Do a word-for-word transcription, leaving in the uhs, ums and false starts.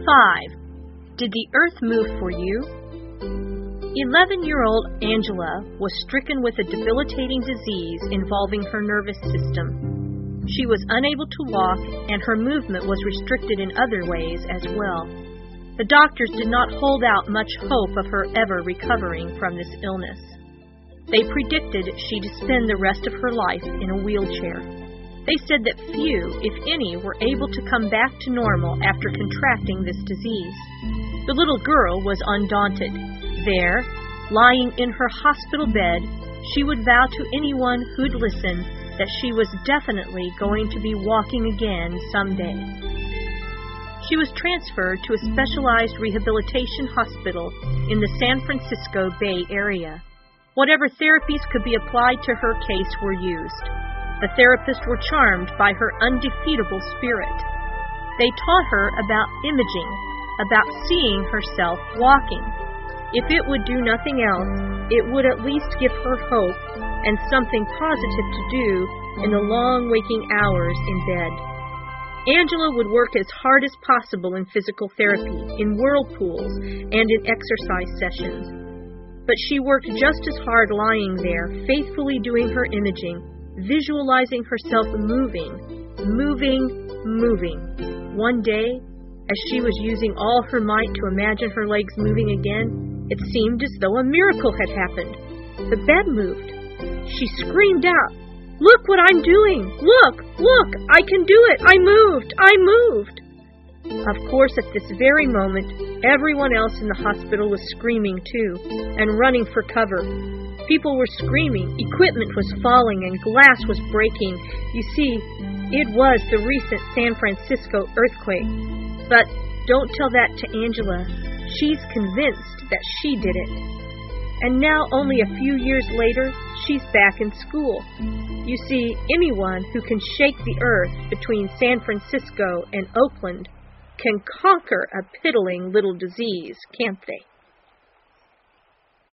five. Did the earth move for you? eleven-year-old Angela was stricken with a debilitating disease involving her nervous system. She was unable to walk, and her movement was restricted in other ways as well. The doctors did not hold out much hope of her ever recovering from this illness. They predicted she'd spend the rest of her life in a wheelchair. They said that few, if any, were able to come back to normal after contracting this disease. The little girl was undaunted. There, lying in her hospital bed, she would vow to anyone who'd listen that she was definitely going to be walking again someday. She was transferred to a specialized rehabilitation hospital in the San Francisco Bay Area. Whatever therapies could be applied to her case were used. The therapists were charmed by her undefeatable spirit. They taught her about imaging, about seeing herself walking. If it would do nothing else, it would at least give her hope and something positive to do in the long waking hours in bed. Angela would work as hard as possible in physical therapy, in whirlpools, and in exercise sessions. But she worked just as hard lying there, faithfully doing her imaging, visualizing herself moving, moving, moving. One day, as she was using all her might to imagine her legs moving again, it seemed as though a miracle had happened. The bed moved. She screamed out, "Look what I'm doing! Look! Look! I can do it! I moved! I moved!" Of course, at this very moment, everyone else in the hospital was screaming too, and running for cover. People were screaming, equipment was falling, and glass was breaking. You see, it was the recent San Francisco earthquake. But don't tell that to Angela. She's convinced that she did it. And now, only a few years later, she's back in school. You see, anyone who can shake the earth between San Francisco and Oakland can conquer a piddling little disease, can't they?